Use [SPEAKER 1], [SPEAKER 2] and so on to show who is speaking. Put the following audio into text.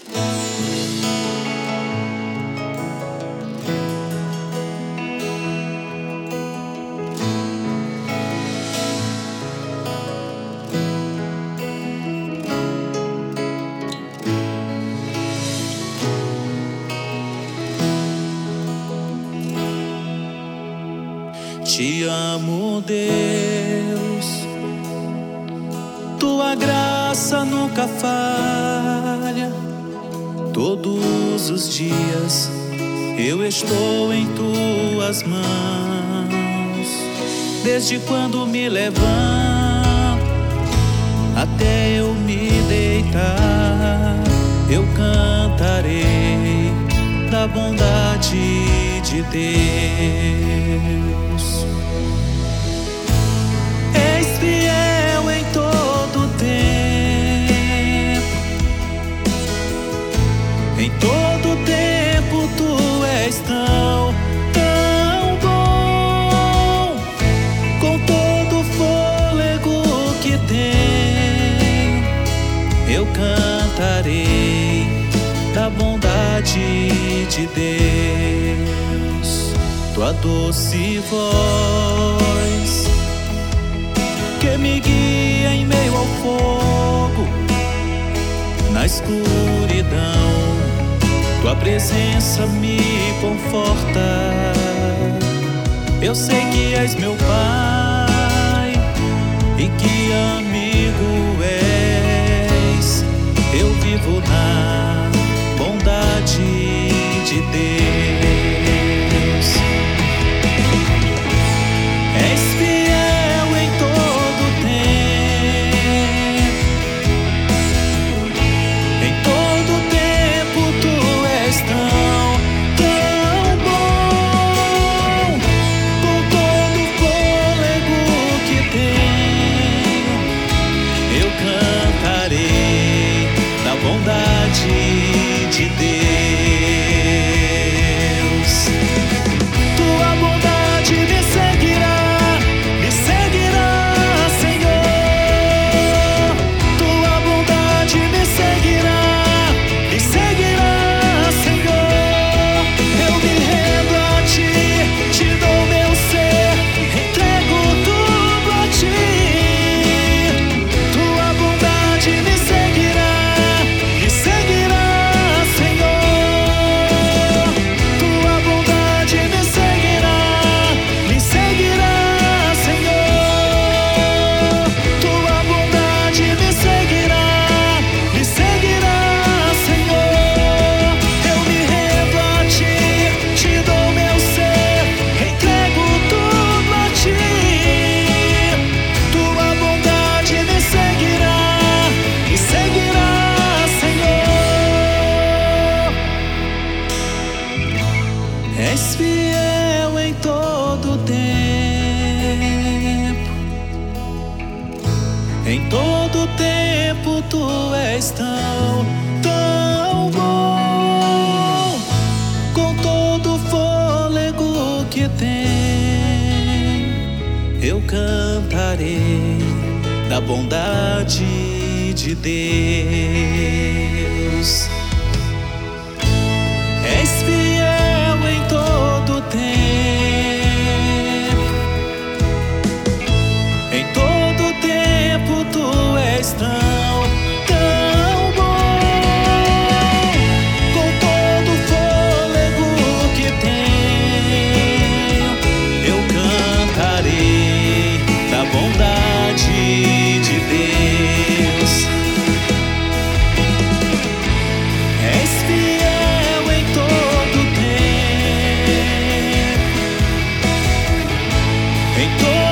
[SPEAKER 1] Te amo, Deus, tua graça nunca falha. Todos os dias eu estou em tuas mãos. Desde quando me levanto até eu me deitar, eu cantarei da bondade de Deus. És fiel em todo tempo, em todo tempo tu és tão bom. Com todo o fôlego que tenho, eu cantarei da bondade de Deus. Tua doce voz que me guia em meio ao fogo, na escuridão, tua presença me conforta. Eu sei que és meu Pai e que amigo és. Eu vivo na bondade de Deus. És fiel em todo tempo, em todo tempo tu és tão bom. Com todo o fôlego que tenho, eu cantarei da bondade de Deus. Tua bondade me seguirá, Senhor. Tua bondade me seguirá, Senhor. Eu me rendo a ti, te dou meu ser, entrego tudo a ti. Tua bondade me seguirá, Senhor. Tua bondade me seguirá, Senhor. Tua bondade me seguirá, Senhor. Eu me rendo a ti, te dou meu ser, entrego tudo a ti. Tua bondade me seguirá, Senhor. És fiel em todo tempo, em todo tempo tu és tão bom. Com todo o fôlego que tenho, eu cantarei da bondade de Deus. És fiel em todo tempo, em todo tempo tu és tão bom. Com todo o fôlego que tenho, eu cantarei da bondade de Deus. És fiel em todo tempo, em todo